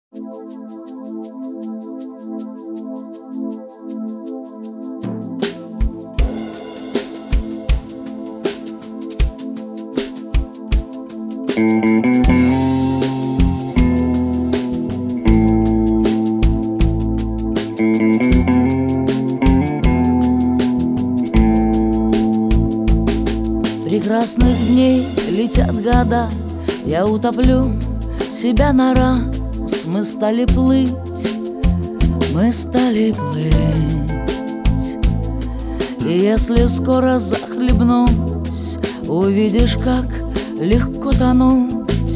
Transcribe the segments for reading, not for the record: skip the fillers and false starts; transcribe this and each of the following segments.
Прекрасных дней летят года, я утоплю себя на раз. Мы стали плыть, мы стали плыть. И если скоро захлебнусь, увидишь, как легко тонуть.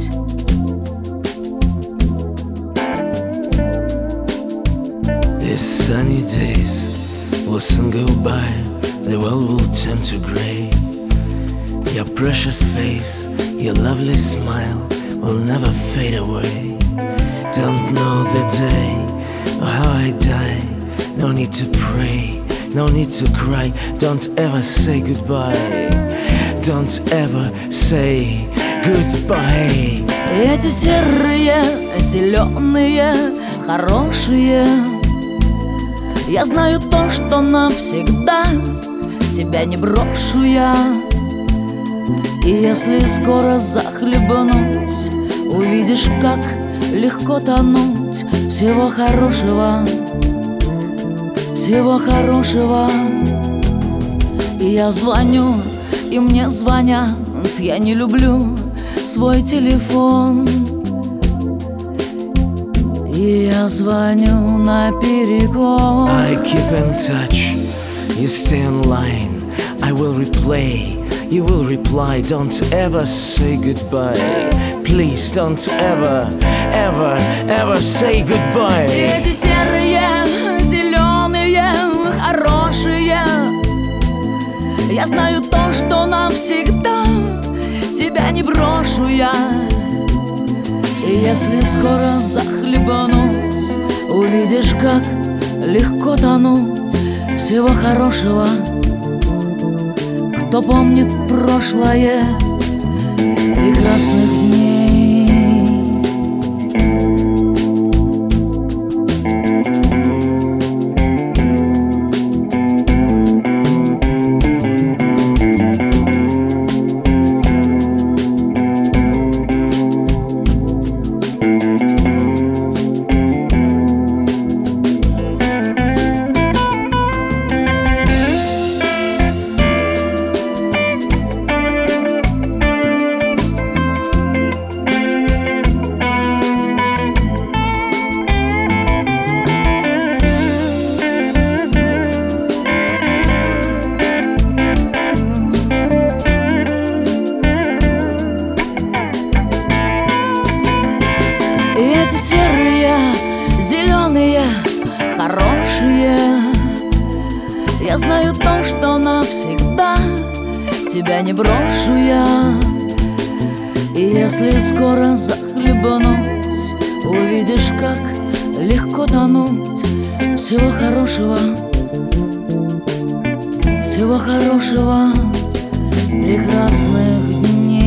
These sunny days will soon go by, the world will turn to grey. Your precious face, your lovely smile will never fade away. Don't know the day or how I die. No need to pray, no need to cry. Don't ever say goodbye. Don't ever say goodbye. Эти серые, зеленые, хорошие. Я знаю то, что навсегда тебя не брошу я. И если скоро захлебнусь, увидишь, как легко тонуть. Всего хорошего, всего хорошего. И я звоню, и мне звонят. Я не люблю свой телефон. И я звоню наперекор. I keep in touch, you stay in line. I will replay, you will reply. Don't ever say goodbye. Please don't ever, ever, ever say goodbye. Эти серые, зеленые, хорошие. Я знаю то, что навсегда тебя не брошу я. И если скоро захлебнусь, увидишь, как легко тонуть. Всего хорошего. Кто помнит прошлое прекрасных дней? Эти серые, зеленые, хорошие. Я знаю то, что навсегда тебя не брошу я. И если скоро захлебнусь, увидишь, как легко тонуть. Всего хорошего, всего хорошего, прекрасных дней.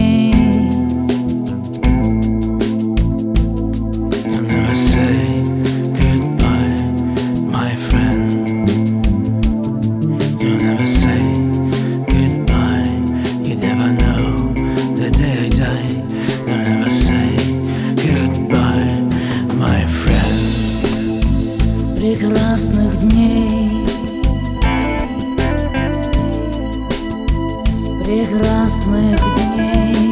Say goodbye, my friend. You'll never say goodbye. You never know the day I die. You'll never say goodbye, my friend. Прекрасных дней, прекрасных дней.